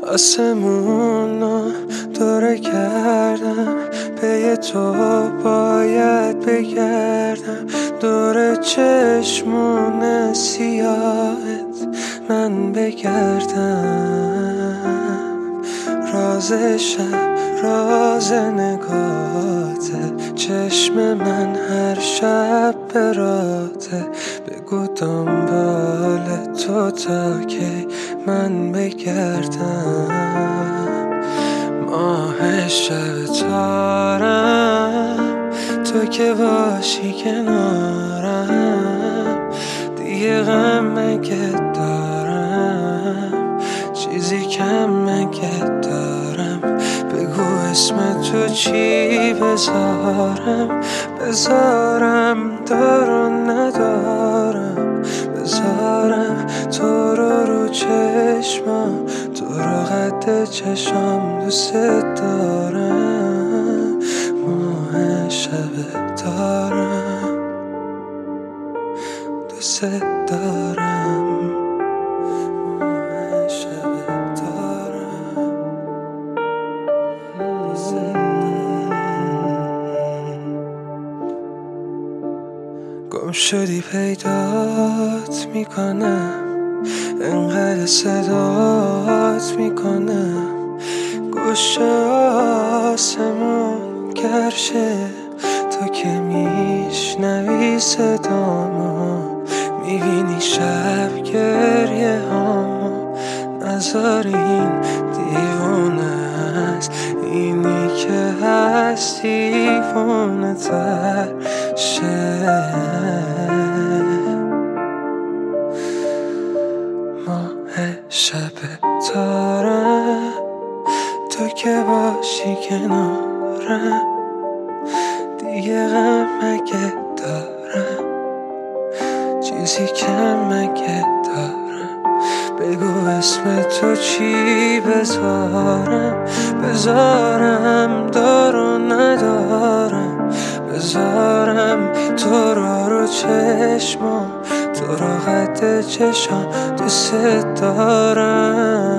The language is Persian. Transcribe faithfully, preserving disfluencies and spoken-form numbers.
آسمونو دوره کردم، پی تو باید بگردم. دور چشمون سیاهت من بگردم. راز شب راز نگاته، چشم من هر شب براته. بگو دنبال تو تا کی من بگردم. ماه شب تارم، تو که باشی کنارم. دیگه غم مگه دارم، چیزی کم مگه دارم. بگو اسم تو چی بذارم، بذارم دارو ندارم. بذارم تو رو رو چشمم، تو رو قد چشم دوست دارم. ماه شب دارم، دوست دارم. ماه شب دارم، دوست دارم. گم شدی پیدات میکنم، انقدر صدات میکنم. گوش آسمون گرشه، تو که میشنوی صدامو. میبینی شب گریه هامو، نذار این دیوونه است. اینی که هست دیوونه تر شه. ماه شب تارم، تو که باشی کنارم. دیگه غم مگه دارم، چیزی کم مگه دارم. بگو اسم تو چی بذارم، بذارم دارو ندارم. بذارم تو رو رو چشمم، تو رو قد چشم دوست دارم.